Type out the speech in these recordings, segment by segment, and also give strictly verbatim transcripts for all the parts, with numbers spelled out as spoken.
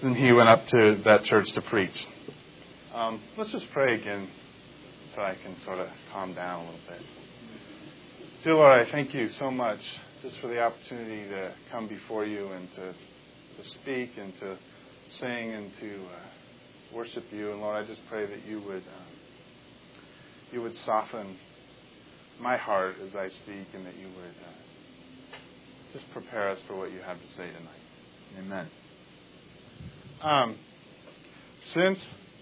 then he went up to that church to preach. Um, let's just pray again so I can sort of calm down a little bit. Dear Lord, I thank you so much just for the opportunity to come before you and to, to speak and to sing and to uh, worship you. And Lord, I just pray that you would uh, you would soften my heart as I speak, and that you would uh, just prepare us for what you have to say tonight. Amen. Um, since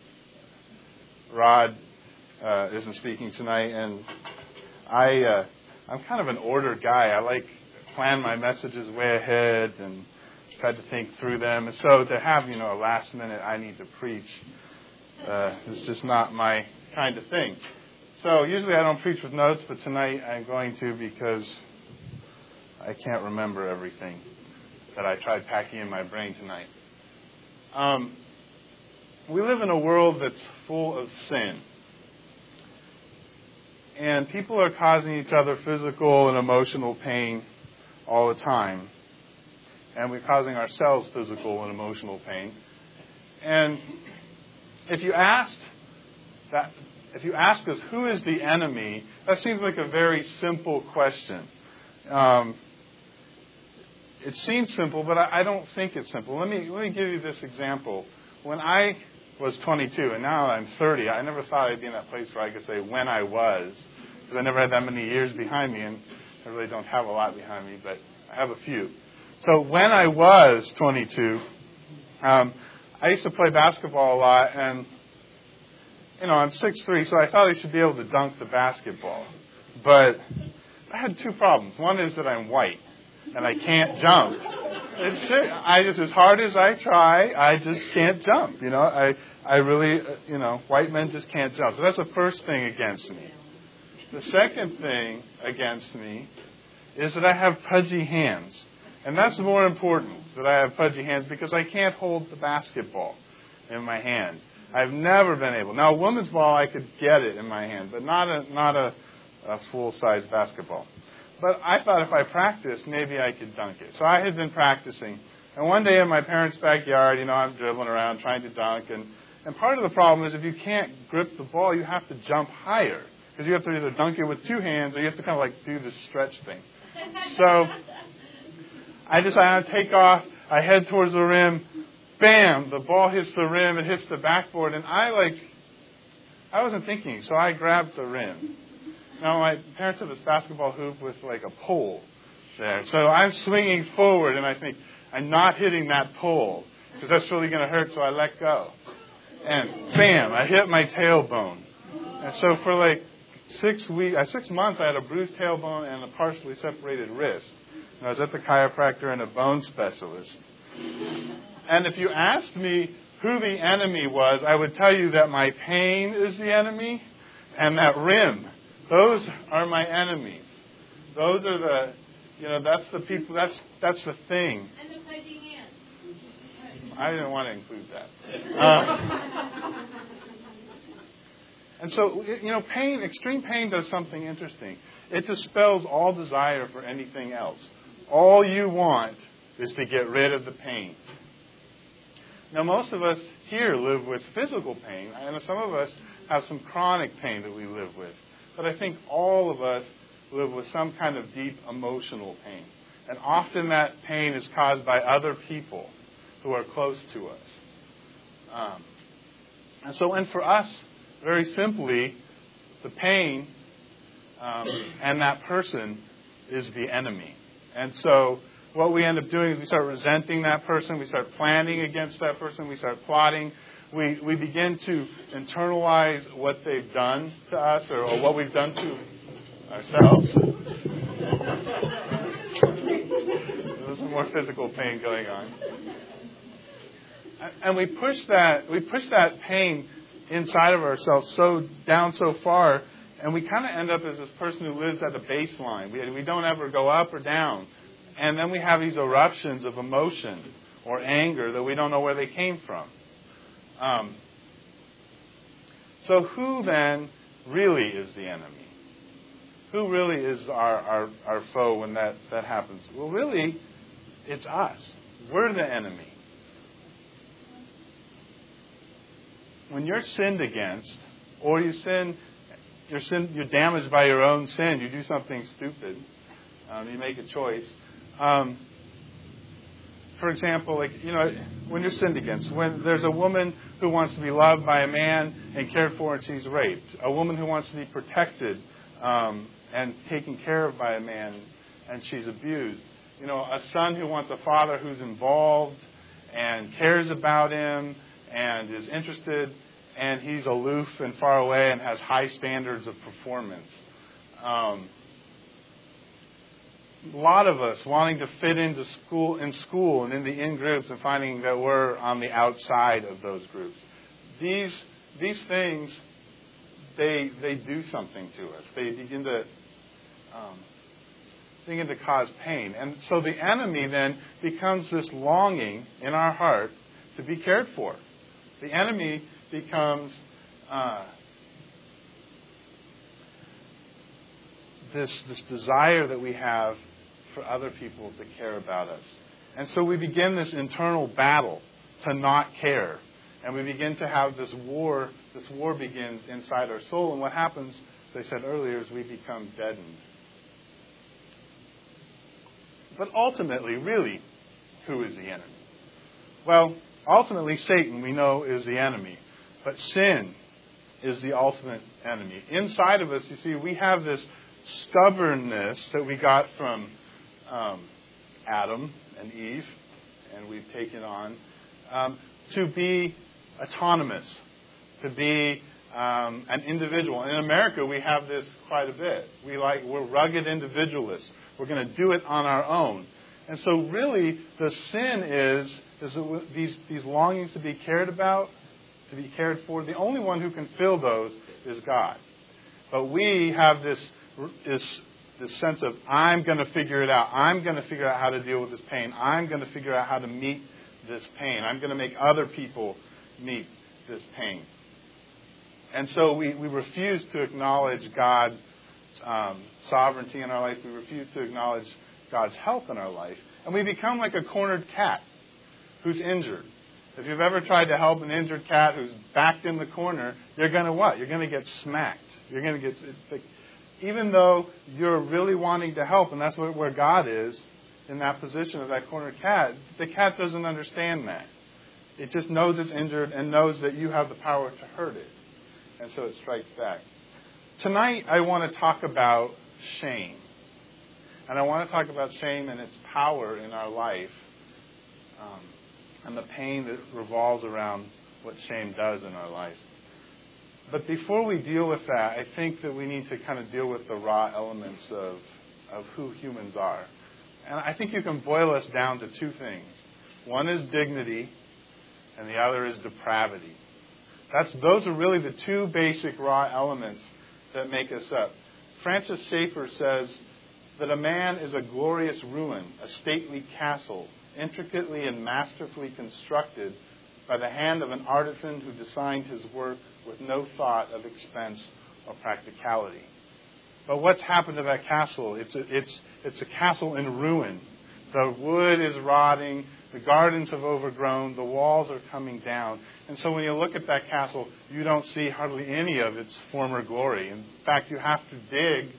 Rod uh, isn't speaking tonight, and I, uh, I'm kind of an order guy. I like to plan my messages way ahead and try to think through them. And so to have, you know, a last minute, I need to preach, uh, is just not my kind of thing. So usually I don't preach with notes, but tonight I'm going to, because I can't remember everything that I tried packing in my brain tonight. Um, we live in a world that's full of sin. And people are causing each other physical and emotional pain all the time. And we're causing ourselves physical and emotional pain. And if you asked that, if you ask us who is the enemy, that seems like a very simple question. Um, it seems simple, but I, I don't think it's simple. Let me let me give you this example. When I was twenty-two, and now I'm thirty, I never thought I'd be in that place where I could say when I was, because I never had that many years behind me, and I really don't have a lot behind me, but I have a few. So when I was twenty-two, um, I used to play basketball a lot, and you know, I'm six three, so I thought I should be able to dunk the basketball. But I had two problems. One is that I'm white, and I can't jump. It's, I just, as hard as I try, I just can't jump. You know, I, I really, you know, white men just can't jump. So that's the first thing against me. The second thing against me is that I have pudgy hands. And that's more important, that I have pudgy hands, because I can't hold the basketball in my hand. I've never been able. Now, a woman's ball, I could get it in my hand, but not a not a, a full-size basketball. But I thought if I practiced, maybe I could dunk it. So I had been practicing. And one day in my parents' backyard, you know, I'm dribbling around trying to dunk. And, and part of the problem is if you can't grip the ball, you have to jump higher. Because you have to either dunk it with two hands or you have to kind of like do this stretch thing. So I decide to take off. I head towards the rim. Bam! The ball hits the rim. It hits the backboard. And I like, I wasn't thinking, so I grabbed the rim. Now, my parents have this basketball hoop with like a pole there. So I'm swinging forward, and I think, I'm not hitting that pole, because that's really going to hurt, so I let go. And bam! I hit my tailbone. And so for like six weeks, uh, six months, I had a bruised tailbone and a partially separated wrist. And I was at the chiropractor and a bone specialist. And if you asked me who the enemy was, I would tell you that my pain is the enemy and that rim. Those are my enemies. Those are the, you know, that's the people, that's that's the thing. And the pudgy hands. I didn't want to include that. Uh, and so, you know, pain, extreme pain does something interesting. It dispels all desire for anything else. All you want is to get rid of the pain. Now, most of us here live with physical pain, and some of us have some chronic pain that we live with. But I think all of us live with some kind of deep emotional pain. And often that pain is caused by other people who are close to us. Um, and so, and for us, very simply, the pain um, and that person is the enemy. And so what we end up doing is we start resenting that person. We start planning against that person. We start plotting. We we begin to internalize what they've done to us, or, or what we've done to ourselves. There's some more physical pain going on, and we push that we push that pain inside of ourselves so down so far, and we kind of end up as this person who lives at a baseline. We we don't ever go up or down, and then we have these eruptions of emotion or anger that we don't know where they came from. Um, so who then really is the enemy? Who really is our, our, our foe when that, that happens? Well, really, it's us. We're the enemy. when you're sinned against, or you sin, you're sin, you're damaged by your own sin. You do something stupid. Um, you make a choice. Um, for example, like you know, when you're sinned against, when there's a woman who wants to be loved by a man and cared for, and she's raped, a woman who wants to be protected um, and taken care of by a man, and she's abused. You know, a son who wants a father who's involved and cares about him and is interested, and he's aloof and far away and has high standards of performance. Um, a lot of us wanting to fit into school, in school and in the in groups, and finding that we're on the outside of those groups. These these things, they they do something to us. They begin to um, begin to cause pain, and so the enemy then becomes this longing in our heart to be cared for. The enemy becomes uh, this this desire that we have for other people to care about us. And so we begin this internal battle to not care. And we begin to have this war. This war begins inside our soul. And what happens, as I said earlier, is we become deadened. But ultimately, really, who is the enemy? Well, ultimately, Satan, we know, is the enemy. But sin is the ultimate enemy. Inside of us, you see, we have this stubbornness that we got from um, Adam and Eve, and we've taken on, um, to be autonomous, to be um, an individual. In America, we have this quite a bit. We like, we're rugged individualists. We're going to do it on our own. And so really, the sin is, is these, these longings to be cared about, to be cared for. The only one who can fill those is God. But we have this, this, this sense of, I'm going to figure it out. I'm going to figure out how to deal with this pain. I'm going to figure out how to meet this pain. I'm going to make other people meet this pain. And so we, we refuse to acknowledge God's um, sovereignty in our life. We refuse to acknowledge God's help in our life. And we become like a cornered cat who's injured. If you've ever tried to help an injured cat who's backed in the corner, you're going to what? You're going to get smacked. You're going to get... Like, even though you're really wanting to help, and that's where God is, in that position of that cornered cat, the cat doesn't understand that. It just knows it's injured and knows that you have the power to hurt it. And so it strikes back. Tonight, I want to talk about shame. And I want to talk about shame and its power in our life, um, and the pain that revolves around what shame does in our life. But before we deal with that, I think that we need to kind of deal with the raw elements of, of who humans are. And I think you can boil us down to two things. One is dignity, and the other is depravity. That's, those are really the two basic raw elements that make us up. Francis Schaeffer says that a man is a glorious ruin, a stately castle, intricately and masterfully constructed by the hand of an artisan who designed his work with no thought of expense or practicality. But what's happened to that castle? It's a, it's, it's a castle in ruin. The wood is rotting. The gardens have overgrown. The walls are coming down. And so when you look at that castle, you don't see hardly any of its former glory. In fact, you have to dig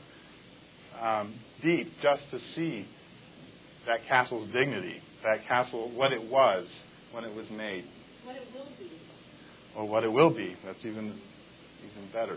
um, deep just to see that castle's dignity, that castle, what it was when it was made. What it will be. Or what it will be. That's even, even better.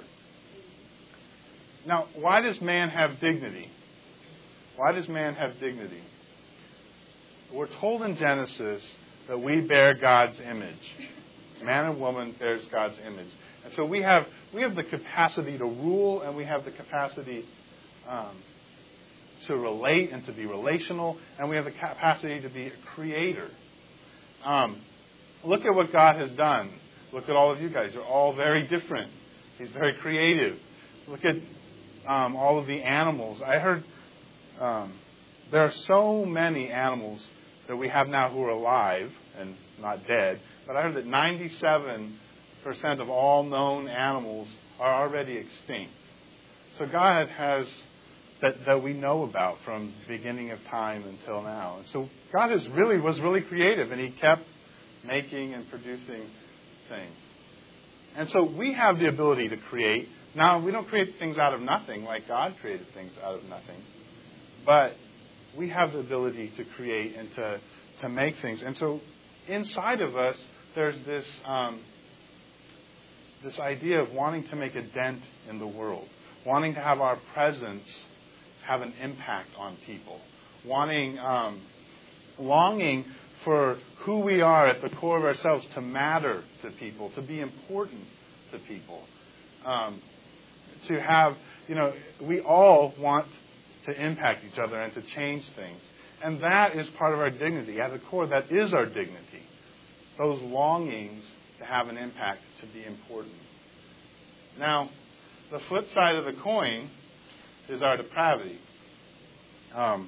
Now, why does man have dignity? Why does man have dignity? We're told in Genesis that we bear God's image. Man and woman bears God's image. And so we have we have the capacity to rule, and we have the capacity um, to relate and to be relational, and we have the capacity to be a creator. Um, look at what God has done. Look at all of you guys. You're all very different. He's very creative. Look at um, all of the animals. I heard um, there are so many animals that we have now who are alive and not dead. But I heard that ninety-seven percent of all known animals are already extinct. So God has, that, that we know about from the beginning of time until now. And so God is really was really creative, and He kept making and producing things. And so we have the ability to create. Now, we don't create things out of nothing like God created things out of nothing. But we have the ability to create and to, to make things. And so inside of us, there's this um, this idea of wanting to make a dent in the world, wanting to have our presence have an impact on people, wanting, um, longing for who we are at the core of ourselves to matter to people, to be important to people, um, to have, you know, we all want to impact each other and to change things. And that is part of our dignity. At the core, that is our dignity. Those longings to have an impact, to be important. Now, the flip side of the coin is our depravity. Um,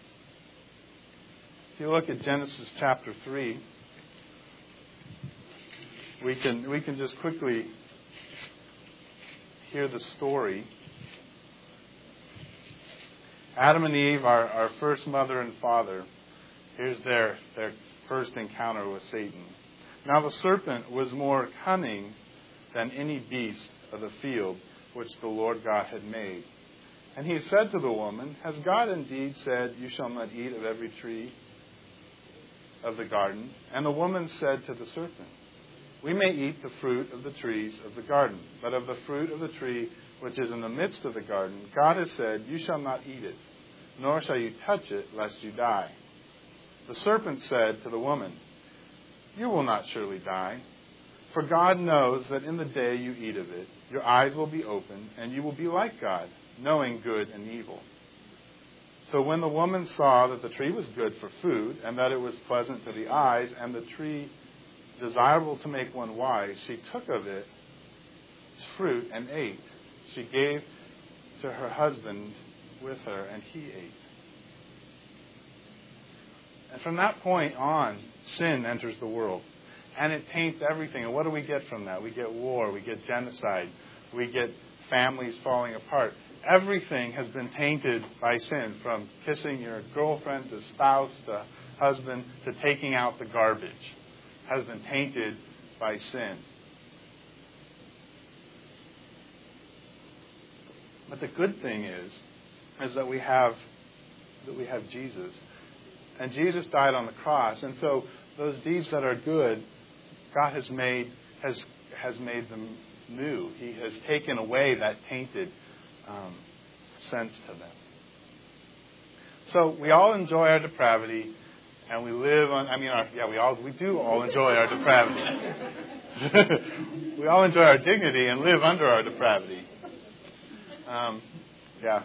if you look at Genesis chapter three, we can we can just quickly hear the story. Adam and Eve, our, our first mother and father, here's their, their first encounter with Satan. Now the serpent was more cunning than any beast of the field which the Lord God had made. And he said to the woman, Has God indeed said, You shall not eat of every tree of the garden? And the woman said to the serpent, We may eat the fruit of the trees of the garden, but of the fruit of the tree which is in the midst of the garden, God has said, You shall not eat it, nor shall you touch it, lest you die. The serpent said to the woman, You will not surely die, for God knows that in the day you eat of it, your eyes will be opened, and you will be like God, knowing good and evil. So when the woman saw that the tree was good for food, and that it was pleasant to the eyes, and the tree desirable to make one wise, she took of it its fruit and ate. She gave to her husband with her, and he ate. And from that point on, sin enters the world. And it taints everything. And what do we get from that? We get war. We get genocide. We get families falling apart. Everything has been tainted by sin, from kissing your girlfriend to spouse to husband to taking out the garbage, has been tainted by sin. But the good thing is, is that we have that we have Jesus. And Jesus died on the cross. And so those deeds that are good, God has made has has made them new. He has taken away that tainted um, sense to them. So we all enjoy our depravity, and we live on. I mean, our, yeah, we all we do all enjoy our depravity. We all enjoy our dignity and live under our depravity. Um, yeah.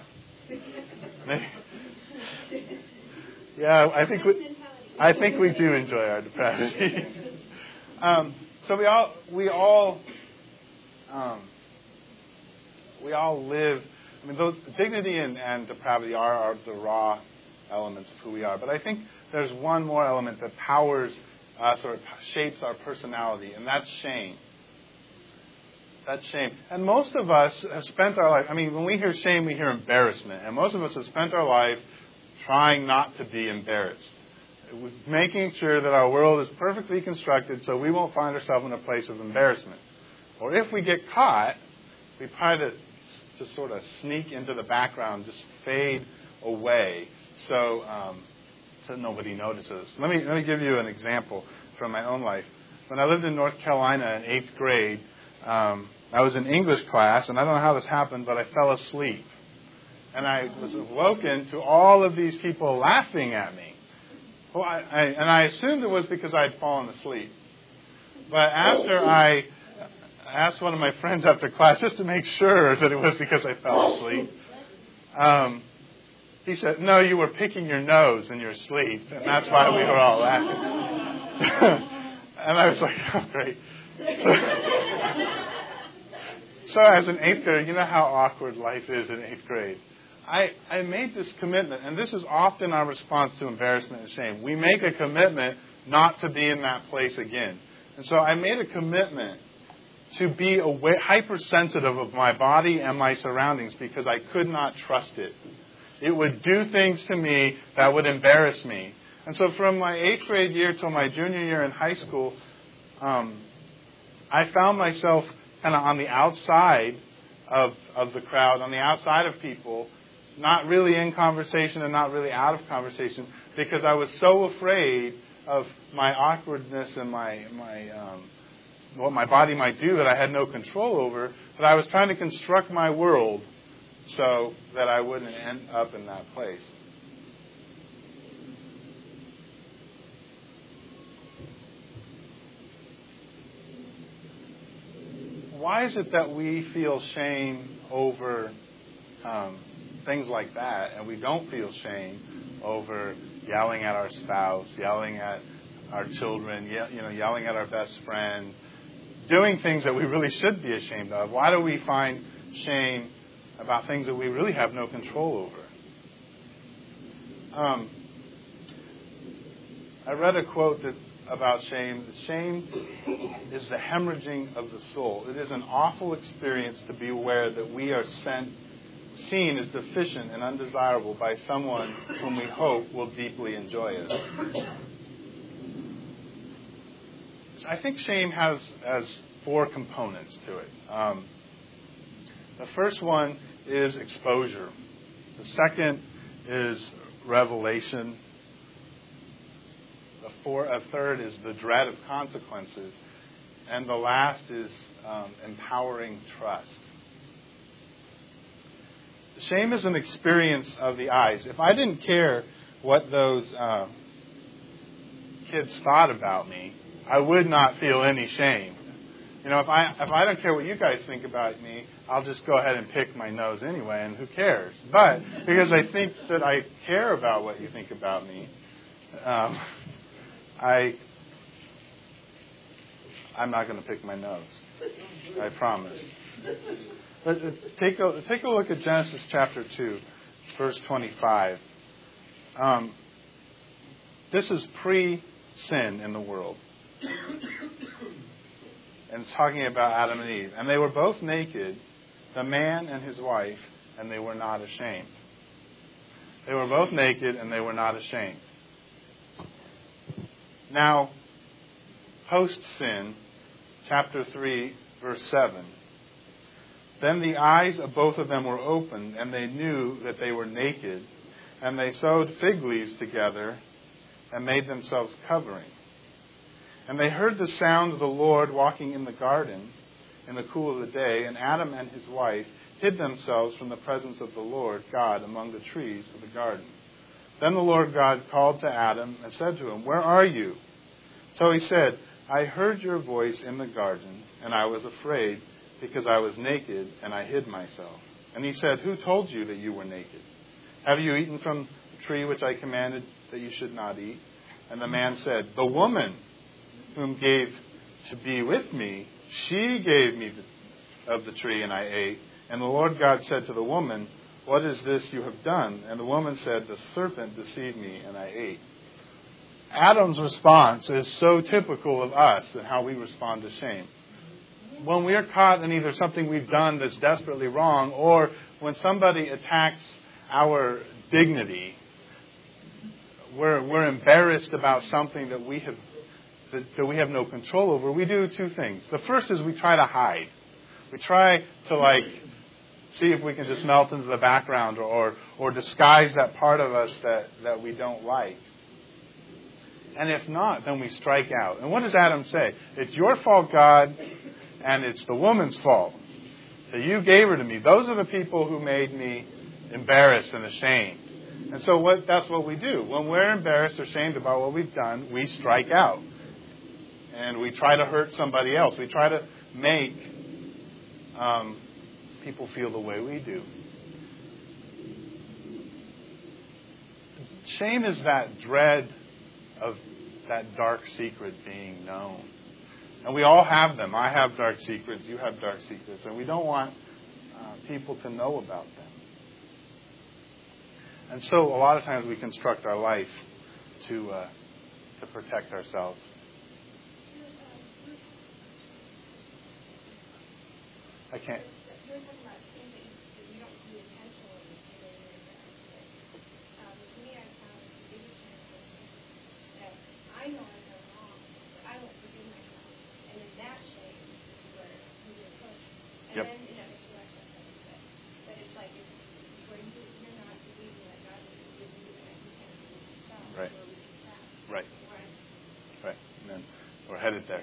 Yeah, I think we, I think we do enjoy our depravity. um, so we all we all um, we all live. I mean, those dignity and, and depravity are, are the raw elements of who we are. But I think there's one more element that powers us or shapes our personality, and that's shame. That's shame. And most of us have spent our life, I mean, when we hear shame, we hear embarrassment. And most of us have spent our life trying not to be embarrassed, making sure that our world is perfectly constructed so we won't find ourselves in a place of embarrassment. Or if we get caught, we try to just sort of sneak into the background, just fade away so um, so nobody notices. Let me, let me give you an example from my own life. When I lived in North Carolina in eighth grade, um, I was in English class, and I don't know how this happened, but I fell asleep. And I was awoken to all of these people laughing at me. Well, I, I, and I assumed it was because I had fallen asleep. But after I asked one of my friends after class, just to make sure that it was because I fell asleep, um, he said, no, you were picking your nose in your sleep, and that's why we were all laughing. And I was like, oh, great. So as an eighth grader, you know how awkward life is in eighth grade. I, I made this commitment, and this is often our response to embarrassment and shame. We make a commitment not to be in that place again. And so I made a commitment to be aware, hypersensitive of my body and my surroundings because I could not trust it. It would do things to me that would embarrass me. And so from my eighth grade year till my junior year in high school, um, I found myself kind of on the outside of of the crowd, on the outside of people, not really in conversation and not really out of conversation, because I was so afraid of my awkwardness and my my um, what my body might do that I had no control over, that I was trying to construct my world so that I wouldn't end up in that place. Why is it that we feel shame over um, things like that, and we don't feel shame over yelling at our spouse, yelling at our children, ye- you know, yelling at our best friend, doing things that we really should be ashamed of? Why do we find shame about things that we really have no control over? Um, I read a quote that about shame. Shame is the hemorrhaging of the soul. It is an awful experience to be aware that we are sent, seen as deficient and undesirable by someone whom we hope will deeply enjoy us. I think shame has, has four components to it. Um, the first one is exposure. The second is revelation. The four, a third is the dread of consequences. And the last is um, empowering trust. Shame is an experience of the eyes. If I didn't care what those uh, kids thought about me, I would not feel any shame. You know, if I if I don't care what you guys think about me, I'll just go ahead and pick my nose anyway, and who cares? But because I think that I care about what you think about me, um, I I'm not going to pick my nose. I promise. But take a take a look at Genesis chapter two, verse twenty-five. Um, this is pre-sin in the world. And it's talking about Adam and Eve. And they were both naked, the man and his wife, and they were not ashamed. They were both naked and they were not ashamed. Now, post-sin, chapter three, verse seven. Then the eyes of both of them were opened, and they knew that they were naked, and they sewed fig leaves together and made themselves covering. And they heard the sound of the Lord walking in the garden in the cool of the day, and Adam and his wife hid themselves from the presence of the Lord God among the trees of the garden. Then the Lord God called to Adam and said to him, "Where are you?" So he said, "I heard your voice in the garden, and I was afraid because I was naked, and I hid myself." And he said, "Who told you that you were naked? Have you eaten from the tree which I commanded that you should not eat?" And the man said, "The woman whom gave to be with me, she gave me the, of the tree, and I ate." And the Lord God said to the woman, "What is this you have done?" And the woman said, "The serpent deceived me, and I ate." Adam's response is so typical of us and how we respond to shame. When we are caught in either something we've done that's desperately wrong, or when somebody attacks our dignity, we're, we're embarrassed about something that we have that, that we have no control over, we do two things. The first is we try to hide. We try to, like, see if we can just melt into the background or, or, or disguise that part of us that, that we don't like. And if not, then we strike out. And what does Adam say? It's your fault, God, and it's the woman's fault. So you gave her to me. Those are the people who made me embarrassed and ashamed. And so what, that's what we do. When we're embarrassed or ashamed about what we've done, we strike out. And we try to hurt somebody else. We try to make um, people feel the way we do. Shame is that dread of that dark secret being known. And we all have them. I have dark secrets. You have dark secrets. And we don't want uh, people to know about them. And so a lot of times we construct our life to uh, to protect ourselves. I can't. Yep. And then, you know, if you like that, that's good. But it's like, if according to, you're not believing that God is forgiving you and you can't forgive yourself, Right. where we can pass. Right. Right. Right. And then we're headed there.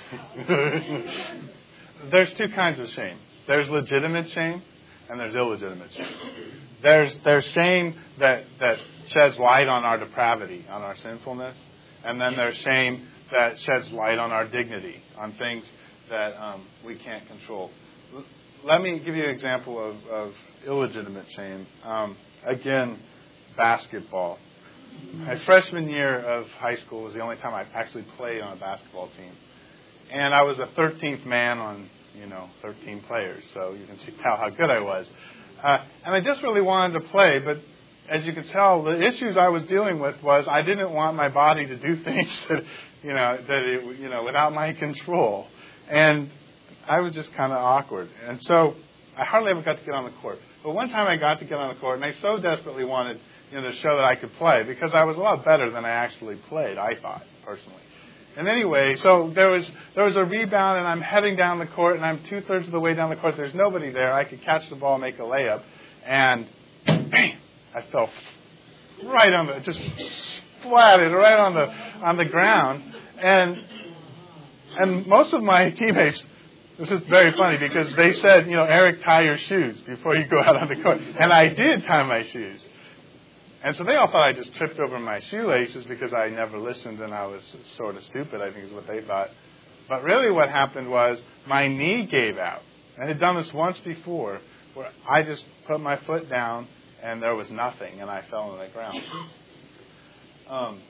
There's two kinds of shame. There's legitimate shame and there's illegitimate shame. There's there's shame that, that sheds light on our depravity, on our sinfulness. And then there's shame that sheds light on our dignity, on things that um, we can't control. L- let me give you an example of, of illegitimate shame. Um, again, basketball. My freshman year of high school was the only time I actually played on a basketball team. And I was a thirteenth man on, you know, thirteen players, so you can see tell how good I was. Uh, and I just really wanted to play, but as you can tell, the issues I was dealing with was I didn't want my body to do things that, you know, that it, you know, without my control. And I was just kind of awkward. And so I hardly ever got to get on the court. But one time I got to get on the court, and I so desperately wanted, you know, to show that I could play because I was a lot better than I actually played, I thought, personally. And anyway, so there was there was a rebound, and I'm heading down the court, and I'm two-thirds of the way down the court. There's nobody there. I could catch the ball, make a layup, and bam, I fell right on the, just flatted right on the on the ground. And and most of my teammates, this is very funny because they said, you know, Eric, tie your shoes before you go out on the court. And I did tie my shoes. And so they all thought I just tripped over my shoelaces because I never listened and I was sort of stupid, I think is what they thought. But really what happened was my knee gave out. I had done this once before where I just put my foot down and there was nothing and I fell on the ground. Um,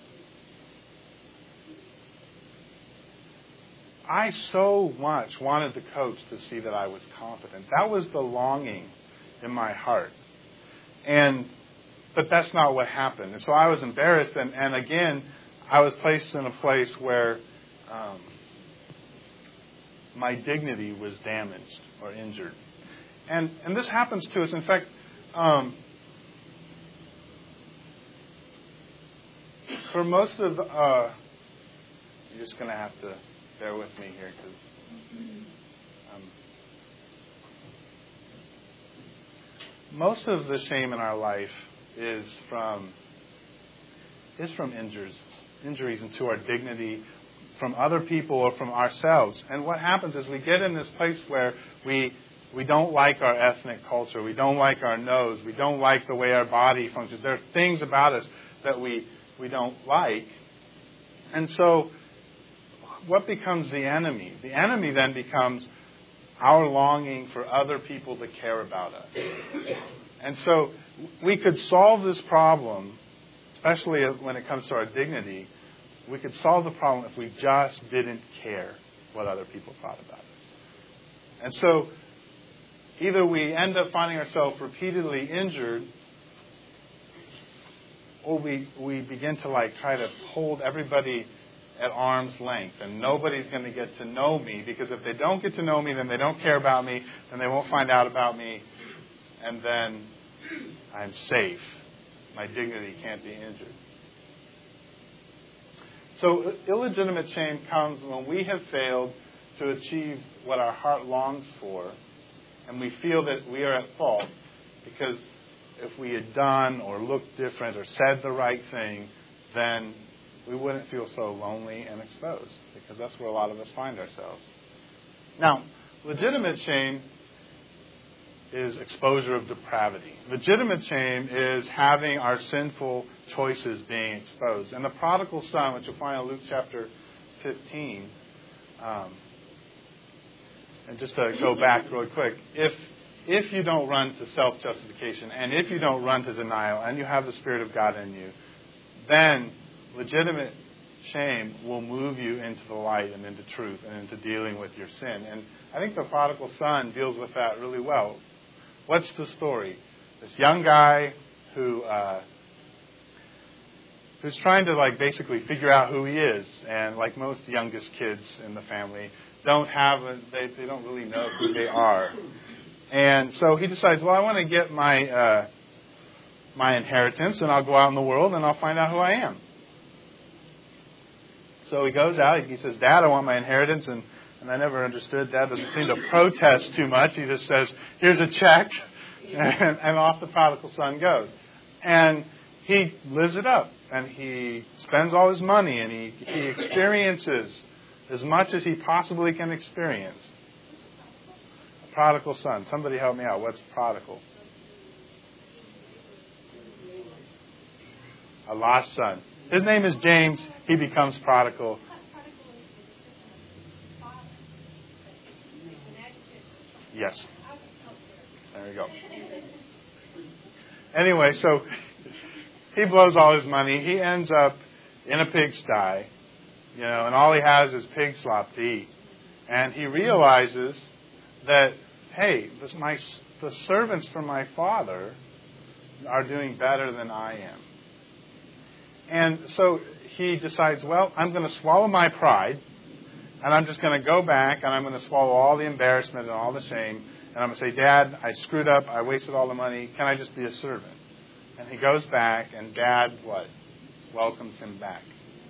I so much wanted the coach to see that I was competent. That was the longing in my heart. And But that's not what happened. And so I was embarrassed. And, and again, I was placed in a place where um, my dignity was damaged or injured. And and this happens to us. In fact, um, for most of the... Uh, you're just going to have to bear with me here because... Um, most of the shame in our life is from is from injuries, injuries into our dignity from other people or from ourselves. And what happens is we get in this place where we we don't like our ethnic culture, we don't like our nose, we don't like the way our body functions. There are things about us that we we don't like. And so what becomes the enemy? The enemy then becomes our longing for other people to care about us. And so we could solve this problem, especially when it comes to our dignity, we could solve the problem if we just didn't care what other people thought about us. And so either we end up finding ourselves repeatedly injured, or we, we begin to like try to hold everybody at arm's length, and nobody's going to get to know me, because if they don't get to know me, then they don't care about me, then they won't find out about me, and then I'm safe. My dignity can't be injured. So illegitimate shame comes when we have failed to achieve what our heart longs for, and we feel that we are at fault because if we had done or looked different or said the right thing, then we wouldn't feel so lonely and exposed, because that's where a lot of us find ourselves. Now, legitimate shame is exposure of depravity. Legitimate shame is having our sinful choices being exposed. And the prodigal son, which you'll find in Luke chapter fifteen, um, and just to go back real quick, if if you don't run to self-justification, and if you don't run to denial, and you have the Spirit of God in you, then legitimate shame will move you into the light and into truth and into dealing with your sin. And I think the prodigal son deals with that really well. What's the story? This young guy who uh, who's trying to like basically figure out who he is, and like most youngest kids in the family, don't have a, they they don't really know who they are. And so he decides, well, I want to get my uh, my inheritance, and I'll go out in the world and I'll find out who I am. So he goes out. He says, Dad, I want my inheritance. And And I never understood that. Doesn't seem to protest too much. He just says, here's a check, and, and off the prodigal son goes. And he lives it up, and he spends all his money, and he, he experiences as much as he possibly can experience. A prodigal son. Somebody help me out. What's prodigal? A lost son. His name is James. He becomes prodigal. Yes. There we go. Anyway, so he blows all his money. He ends up in a pigsty, you know, and all he has is pig slop to eat. And he realizes that, hey, this, my, the servants from my father are doing better than I am. And so he decides, well, I'm going to swallow my pride, and I'm just going to go back, and I'm going to swallow all the embarrassment and all the shame, and I'm going to say, Dad, I screwed up, I wasted all the money, can I just be a servant? And he goes back, and Dad, what? Welcomes him back.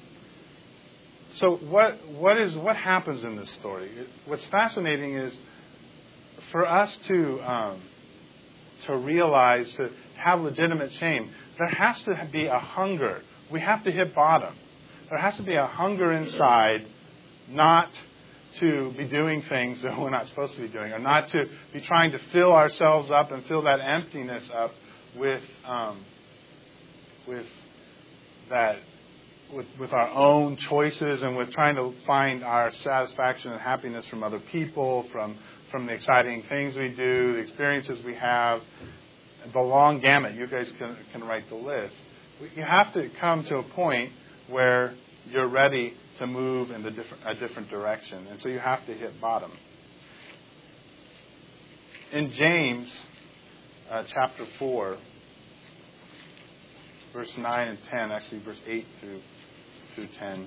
So what what is what happens in this story? What's fascinating is for us to um, to realize, to have legitimate shame, there has to be a hunger. We have to hit bottom. There has to be a hunger inside, not to be doing things that we're not supposed to be doing, or not to be trying to fill ourselves up and fill that emptiness up with um, with that with with our own choices, and with trying to find our satisfaction and happiness from other people, from from the exciting things we do, the experiences we have, the long gamut. You guys can can write the list. You have to come to a point where you're ready to move in the different, a different direction. And so you have to hit bottom. In James uh, chapter four, verse nine and ten, actually verse eight through, through ten.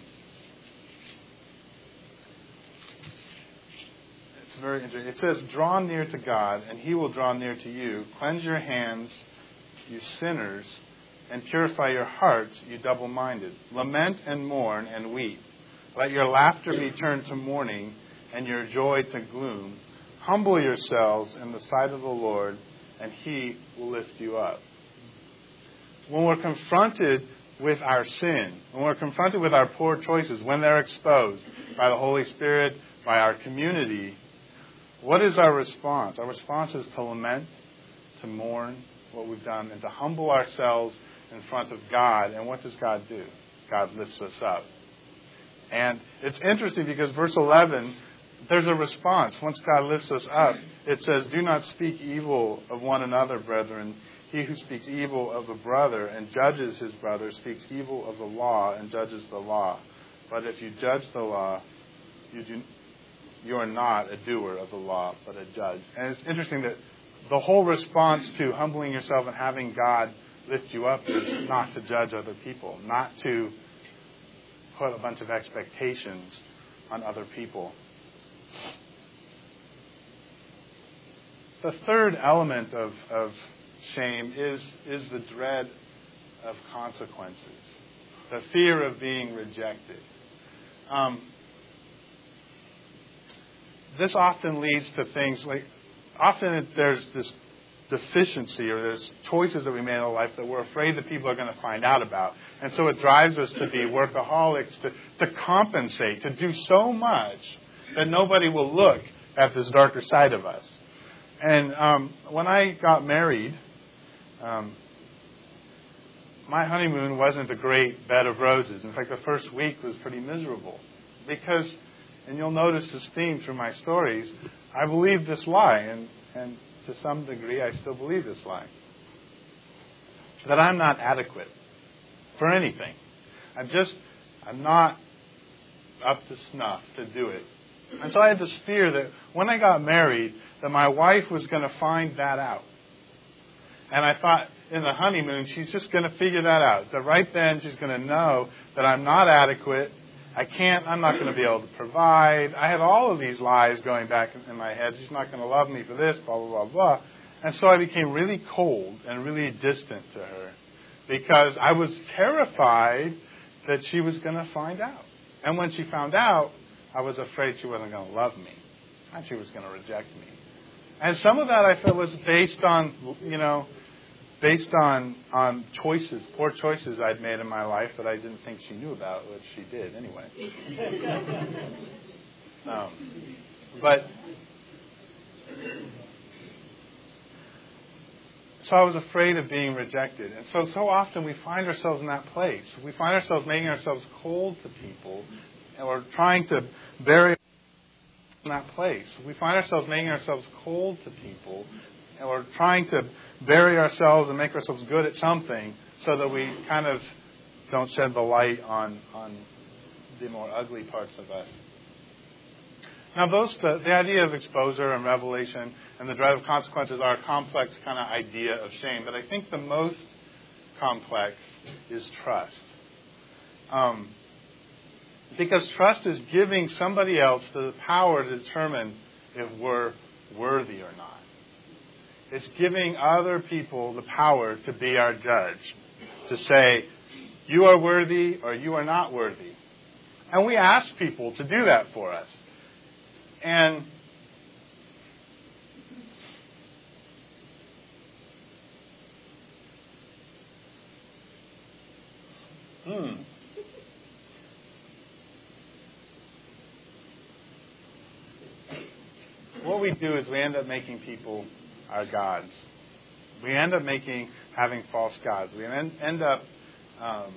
It's very interesting. It says, draw near to God, and he will draw near to you. Cleanse your hands, you sinners, and purify your hearts, you double-minded. Lament and mourn and weep. Let your laughter be turned to mourning and your joy to gloom. Humble yourselves in the sight of the Lord, and he will lift you up. When we're confronted with our sin, when we're confronted with our poor choices, when they're exposed by the Holy Spirit, by our community, what is our response? Our response is to lament, to mourn what we've done, and to humble ourselves in front of God. And what does God do? God lifts us up. And it's interesting because verse eleven, there's a response. Once God lifts us up, it says, do not speak evil of one another, brethren. He who speaks evil of a brother and judges his brother speaks evil of the law and judges the law. But if you judge the law, you do, you are not a doer of the law, but a judge. And it's interesting that the whole response to humbling yourself and having God lift you up is not to judge other people, not to put a bunch of expectations on other people. The third element of, of shame is, is the dread of consequences, the fear of being rejected. Um, this often leads to things like, often there's this deficiency or there's choices that we made in our life that we're afraid that people are going to find out about. And so it drives us to be workaholics, to, to compensate, to do so much that nobody will look at this darker side of us. And um, when I got married, um, my honeymoon wasn't a great bed of roses. In fact, the first week was pretty miserable because, and you'll notice this theme through my stories, I believed this lie, and, and to some degree I still believe this lie, that I'm not adequate for anything. I'm just, I'm not up to snuff to do it. And so I had this fear that when I got married, that my wife was going to find that out. And I thought in the honeymoon, she's just going to figure that out. That right then she's going to know that I'm not adequate. I can't, I'm not going to be able to provide. I had all of these lies going back in my head. She's not going to love me for this, blah, blah, blah, blah. And so I became really cold and really distant to her because I was terrified that she was going to find out. And when she found out, I was afraid she wasn't going to love me, and she was going to reject me. And some of that I felt was based on, you know, based on on choices, poor choices I'd made in my life that I didn't think she knew about, which she did anyway. um, but so I was afraid of being rejected. And so, so often we find ourselves in that place. We find ourselves making ourselves cold to people, or trying to bury in that place. We find ourselves making ourselves cold to people, or trying to bury ourselves and make ourselves good at something so that we kind of don't shed the light on, on the more ugly parts of us. Now, those the, the idea of exposure and revelation and the dread of consequences are a complex kind of idea of shame, but I think the most complex is trust. Um, because trust is giving somebody else the power to determine if we're worthy or not. It's giving other people the power to be our judge, to say, you are worthy or you are not worthy. And we ask people to do that for us. And hmm, what we do is we end up making people our gods. We end up making, having false gods. We end, end up um,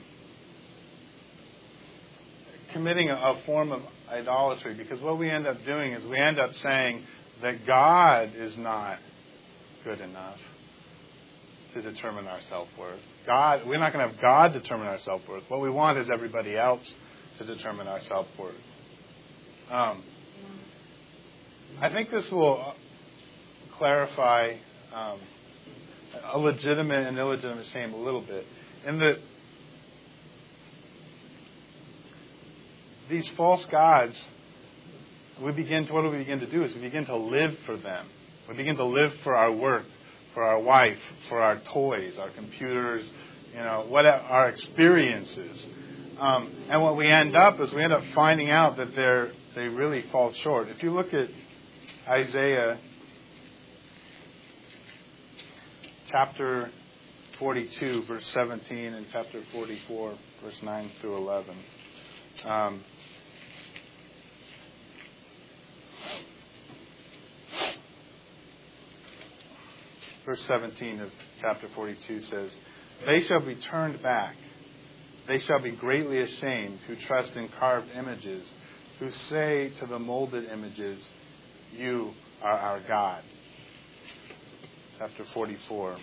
committing a, a form of idolatry, because what we end up doing is we end up saying that God is not good enough to determine our self-worth. God, we're not going to have God determine our self-worth. What we want is everybody else to determine our self-worth. Um, I think this will clarify um, a legitimate and illegitimate shame a little bit, in that these false gods, we begin to, what do we begin to do is we begin to live for them. We begin to live for our work, for our wife, for our toys, our computers, you know, what our experiences. Um, and what we end up is we end up finding out that they're they really fall short. If you look at Isaiah chapter forty-two, verse seventeen, and chapter forty-four, verse nine through eleven. Um, verse seventeen of chapter forty-two says, "They shall be turned back. They shall be greatly ashamed who trust in carved images, who say to the molded images, 'You are our God.'" Chapter forty-four,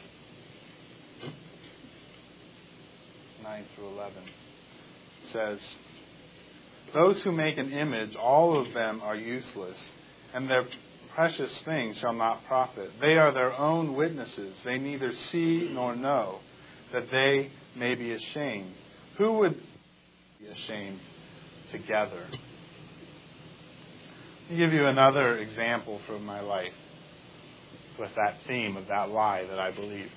nine through eleven says, "Those who make an image, all of them are useless, and their precious things shall not profit. They are their own witnesses. They neither see nor know, that they may be ashamed. Who would be ashamed together?" Let me give you another example from my life with that theme of that lie that I believe.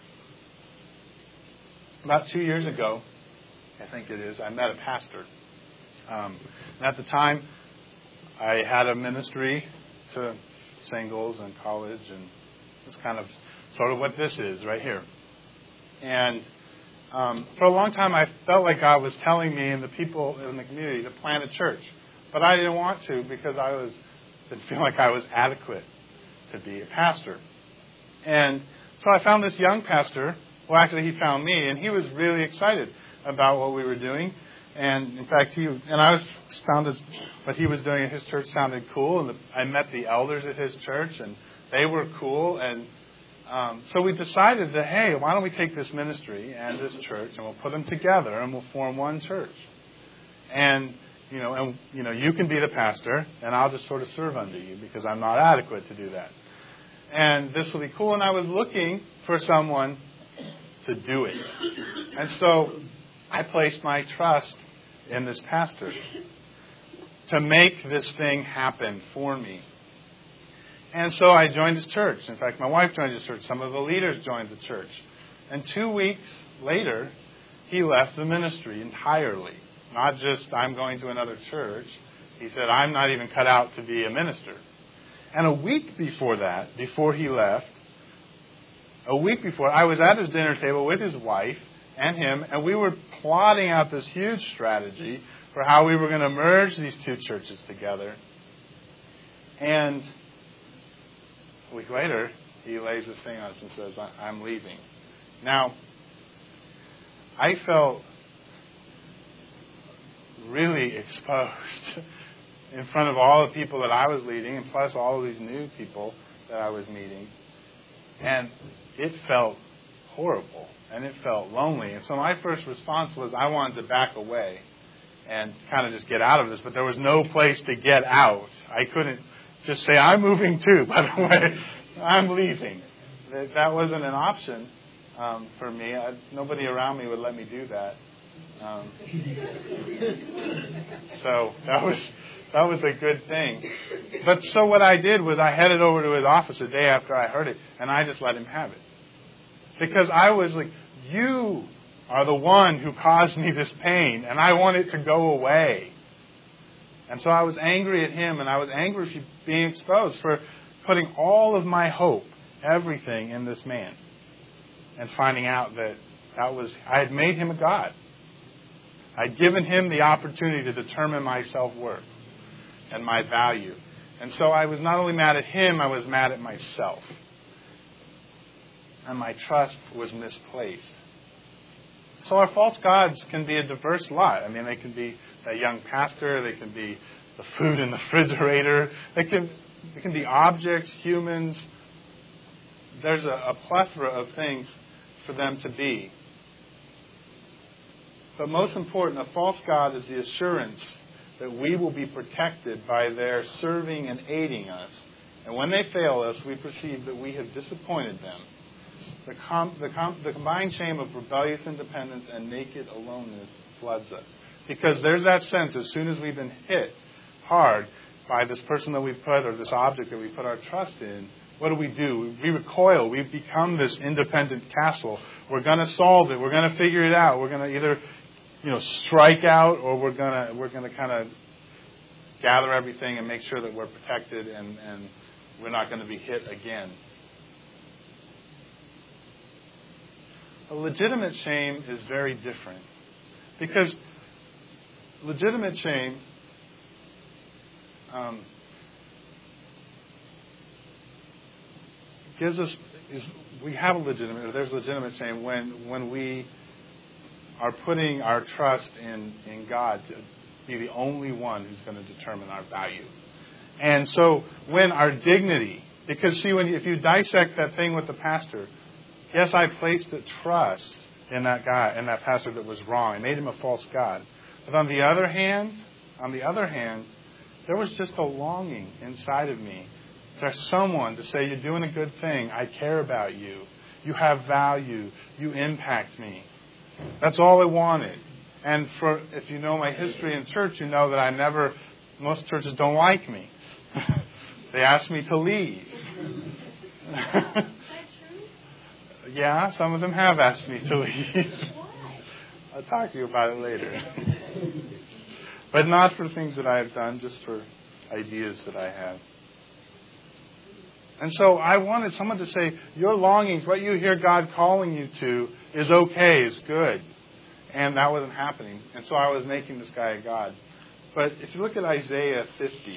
About two years ago, I think it is, I met a pastor. Um, and at the time, I had a ministry to singles and college, and it's kind of sort of what this is right here. And um, for a long time, I felt like God was telling me and the people in the community to plant a church. But I didn't want to, because I was didn't feel like I was adequate to be a pastor. And so I found this young pastor. Well, actually, he found me, and he was really excited about what we were doing. And in fact, he and I was sounded what he was doing at his church sounded cool. And the, I met the elders at his church, and they were cool. And um, so we decided that, hey, why don't we take this ministry and this church, and we'll put them together, and we'll form one church. And you know, and you know, you can be the pastor, and I'll just sort of serve under you, because I'm not adequate to do that. And this will be cool. And I was looking for someone to do it. And so I placed my trust in this pastor to make this thing happen for me. And so I joined his church. In fact, my wife joined his church. Some of the leaders joined the church. And two weeks later, he left the ministry entirely. Not just, I'm going to another church. He said, I'm not even cut out to be a minister. And a week before that, before he left, a week before, I was at his dinner table with his wife and him, and we were plotting out this huge strategy for how we were going to merge these two churches together. And a week later, he lays this thing on us and says, I'm leaving. Now, I felt really exposed in front of all the people that I was leading, and plus all of these new people that I was meeting. And it felt horrible, and it felt lonely. And so my first response was I wanted to back away and kind of just get out of this, but there was no place to get out. I couldn't just say, I'm moving too, by the way. I'm leaving. That wasn't an option um, for me. I, nobody around me would let me do that. Um, so that was that was a good thing. But so what I did was I headed over to his office a day after I heard it, and I just let him have it. Because I was like, you are the one who caused me this pain, and I want it to go away. And so I was angry at him, and I was angry for being exposed, for putting all of my hope, everything in this man, and finding out that that was I had made him a god. I'd given him the opportunity to determine my self-worth and my value. And so I was not only mad at him, I was mad at myself. And my trust was misplaced. So our false gods can be a diverse lot. I mean, they can be a young pastor. They can be the food in the refrigerator. They can, they can be objects, humans. There's a, a plethora of things for them to be. But most important, a false god is the assurance that we will be protected by their serving and aiding us. And when they fail us, we perceive that we have disappointed them. The, com- the, com- the combined shame of rebellious independence and naked aloneness floods us. Because there's that sense, as soon as we've been hit hard by this person that we put, or this object that we put our trust in, what do we do? We recoil. We become this independent castle. We're going to solve it. We're going to figure it out. We're going to either, you know, strike out, or we're going to we're going to kind of gather everything and make sure that we're protected and, and we're not going to be hit again. A legitimate shame is very different, because legitimate shame um, gives us is we have a legitimate. There's legitimate shame when when we are putting our trust in in God to be the only one who's going to determine our value, and so when our dignity, because see, when you, if you dissect that thing with the pastor. Yes, I placed a trust in that guy, in that pastor that was wrong. I made him a false god. But on the other hand, on the other hand, there was just a longing inside of me. There's someone to say, you're doing a good thing. I care about you. You have value. You impact me. That's all I wanted. And for if you know my history in church, you know that I never, most churches don't like me. They ask me to leave. Yeah, some of them have asked me to leave. I'll talk to you about it later. But not for things that I have done, just for ideas that I have. And so I wanted someone to say, your longings, what you hear God calling you to, is okay, is good. And that wasn't happening. And so I was making this guy a god. But if you look at Isaiah fifty,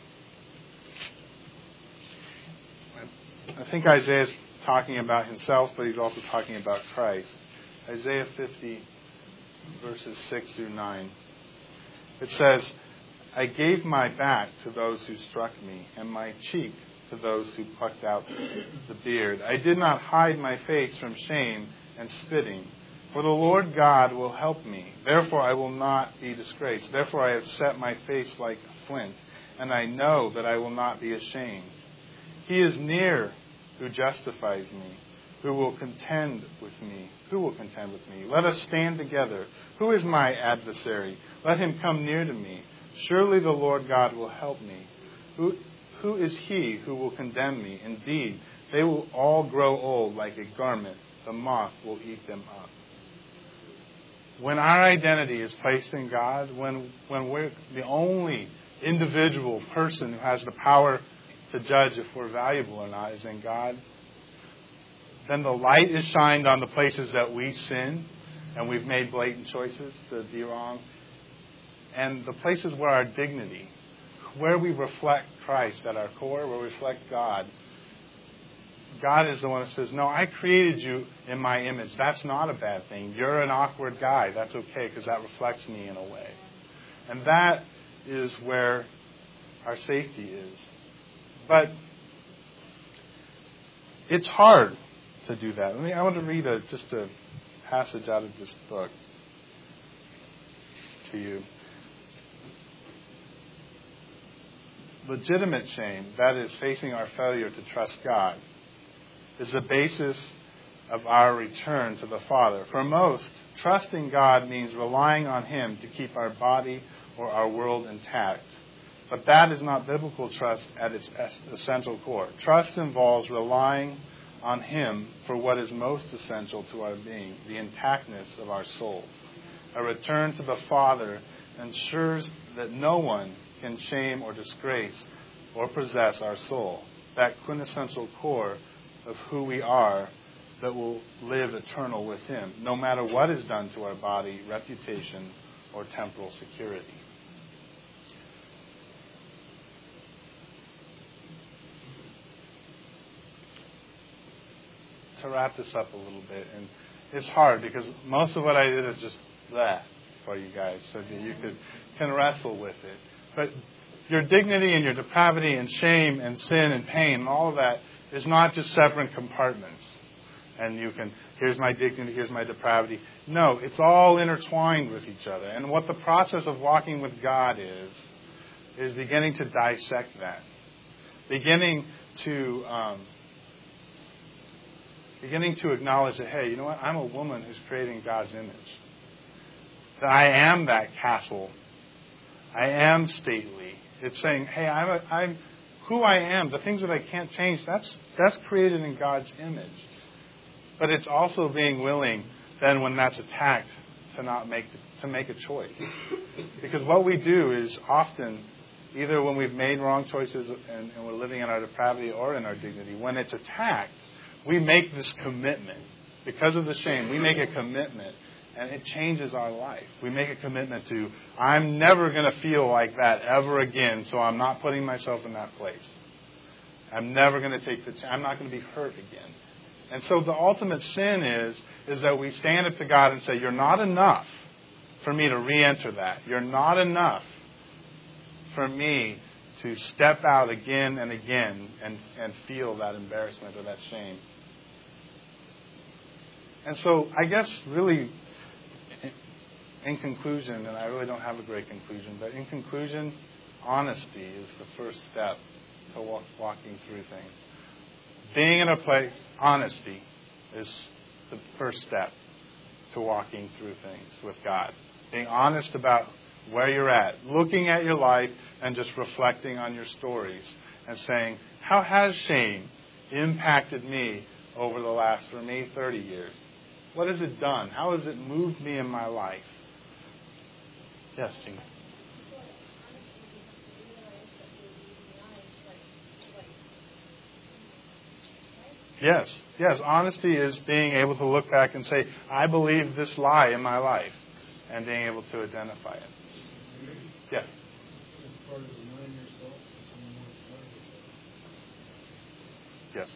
I think Isaiah's talking about himself, but he's also talking about Christ. Isaiah fifty, verses six through nine. It says, I gave my back to those who struck me, and my cheek to those who plucked out the beard. I did not hide my face from shame and spitting, for the Lord God will help me. Therefore I will not be disgraced. Therefore I have set my face like a flint, and I know that I will not be ashamed. He is near who justifies me, who will contend with me. Who will contend with me? Let us stand together. Who is my adversary? Let him come near to me. Surely the Lord God will help me. Who, who is he who will condemn me? Indeed, they will all grow old like a garment. The moth will eat them up. When our identity is placed in God, when, when we're the only individual person who has the power to judge if we're valuable or not is in God, then the light is shined on the places that we sin and we've made blatant choices to be wrong, and the places where our dignity, where we reflect Christ at our core, where we reflect God. God is the one that says, no, I created you in my image. That's not a bad thing. You're an awkward guy. That's okay because that reflects me in a way. And that is where our safety is. But it's hard to do that. I mean, I want to read a, just a passage out of this book to you. Legitimate shame, that is facing our failure to trust God, is the basis of our return to the Father. For most, trusting God means relying on Him to keep our body or our world intact. But that is not biblical trust at its essential core. Trust involves relying on Him for what is most essential to our being, the intactness of our soul. A return to the Father ensures that no one can shame or disgrace or possess our soul, that quintessential core of who we are that will live eternal with Him, no matter what is done to our body, reputation, or temporal security. To wrap this up a little bit, and it's hard because most of what I did is just that for you guys, so that you could can wrestle with it. But your dignity and your depravity and shame and sin and pain and all of that is not just separate compartments. And you can, here's my dignity, here's my depravity. No, it's all intertwined with each other. And what the process of walking with God is, is beginning to dissect that. Beginning to, um, beginning to acknowledge that, hey, you know what? I'm a woman who's creating God's image. That I am that castle. I am stately. It's saying, hey, I'm, a, I'm who I am. The things that I can't change, that's that's created in God's image. But it's also being willing, then when that's attacked, to not make to make a choice. Because what we do is often, either when we've made wrong choices and, and we're living in our depravity or in our dignity, when it's attacked, we make this commitment. Because of the shame, we make a commitment, and it changes our life. We make a commitment to, I'm never going to feel like that ever again, so I'm not putting myself in that place. I'm never going to take the chance. I'm not going to be hurt again. And so the ultimate sin is, is that we stand up to God and say, you're not enough for me to re-enter that. You're not enough for me to step out again and again and, and feel that embarrassment or that shame. And so I guess really, in conclusion, and I really don't have a great conclusion, but in conclusion, honesty is the first step to walk, walking through things. Being in a place, honesty is the first step to walking through things with God. Being honest about where you're at, looking at your life and just reflecting on your stories and saying, how has shame impacted me over the last, for me, thirty years? What has it done? How has it moved me in my life? Yes, Gina. Yes, yes. Honesty is being able to look back and say, I believe this lie in my life, and being able to identify it. Yes. Yes.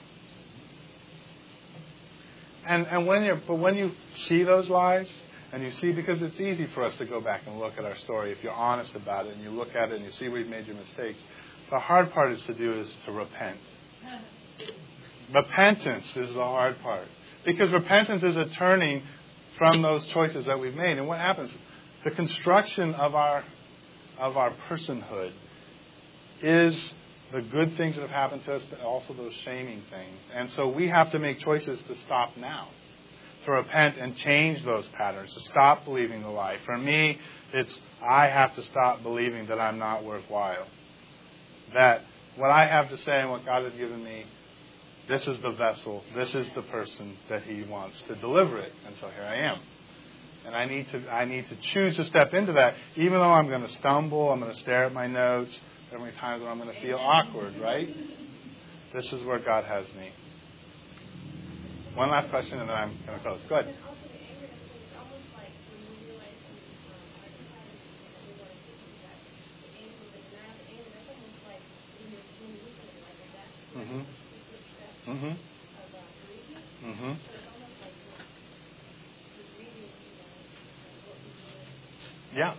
And and when you but when you see those lies, and you see, because it's easy for us to go back and look at our story if you're honest about it and you look at it and you see where you've made your mistakes. The hard part is to do is to repent. Repentance is the hard part. Because repentance is a turning from those choices that we've made. And what happens? The construction of our of our personhood is the good things that have happened to us, but also those shaming things. And so we have to make choices to stop now. To repent and change those patterns. To stop believing the lie. For me, it's I have to stop believing that I'm not worthwhile. That what I have to say and what God has given me, this is the vessel, this is the person that He wants to deliver it. And so here I am. And I need to I need to choose to step into that, even though I'm going to stumble, I'm going to stare at my notes. There are many times when I'm going to feel awkward, right? This is where God has me. One last question, and then I'm going to close. Go ahead. Mm-hmm. Mm-hmm. Mm-hmm. Yeah.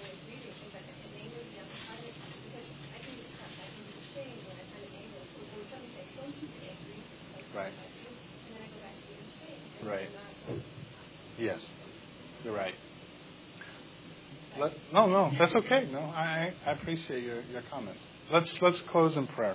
Right. Right. Yes. You're right. Let, no, no, that's okay. No, I, I appreciate your, your comments. Let's let's close in prayer.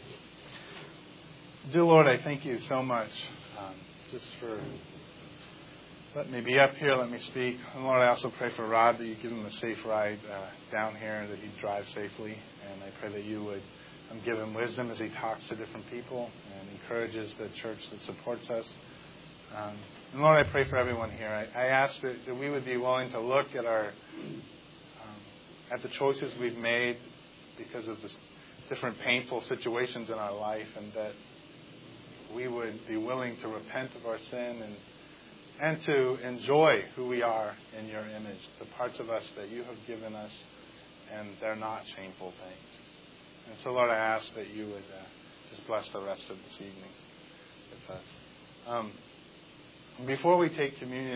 Dear Lord, I thank you so much um, just for letting me be up here, let me speak. And Lord, I also pray for Rod that you give him a safe ride uh, down here, that he drives safely. And I pray that you would um, give him wisdom as he talks to different people and encourages the church that supports us. Um, and Lord, I pray for everyone here. I, I ask that, that we would be willing to look at our um, at the choices we've made because of the different painful situations in our life, and that we would be willing to repent of our sin and and to enjoy who we are in your image, the parts of us that you have given us, and they're not shameful things. And so, Lord, I ask that you would uh, just bless the rest of this evening with us. Um, before we take communion,